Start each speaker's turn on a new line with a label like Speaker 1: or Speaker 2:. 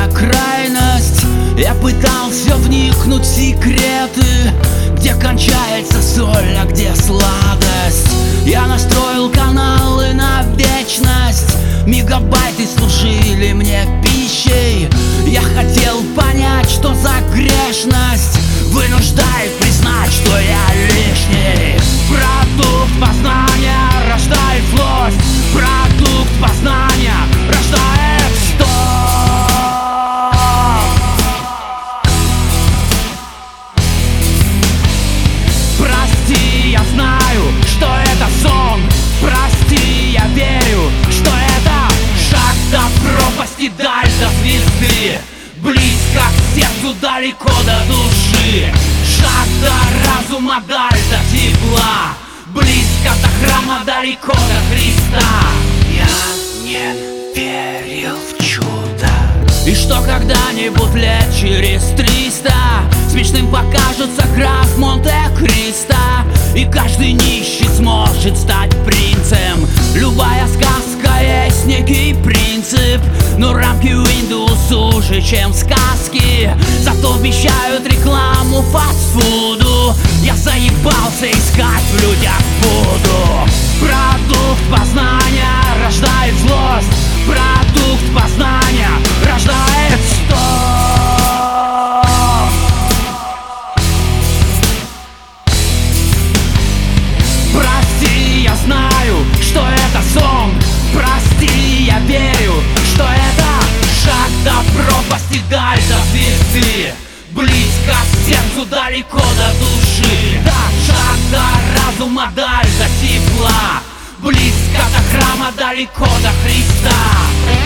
Speaker 1: крайность. Я пытался вникнуть в секреты, где кончается соль, а где сладость. Я настроил каналы на вечность, мегабайты служили мне пищей. Я хотел понять, что за грешность вынуждает признать, что я лишний. Продукт познания рождает злость, продукт познания рождает что? Прости, я знаю, что это сон. Прости, я верю, что это шаг до пропасти, даль до звезды. Близко к сердцу, далеко до души. Шаг до разума, даль до тепла. Близко до храма, далеко до Христа. Я не верил в чудо, и что когда-нибудь лет через 300 смешным покажется граф Монте-Кристо, и каждый нищий сможет стать принцем. Любая сказка есть некий принцип, но рамки Windows уже чем сказки. Зато обещают рекламу фастфуду. Я заебался искать в людях буду. Продукт познания рождает злость, продукт познания рождает что? Прости, я знаю, что это сон. Прости, я верю, что это шаг до пропасти, даль до звезды. Близко к сердцу, далеко до души. Да, шаг до разума, даль до тепла. Близко до храма, далеко до Христа.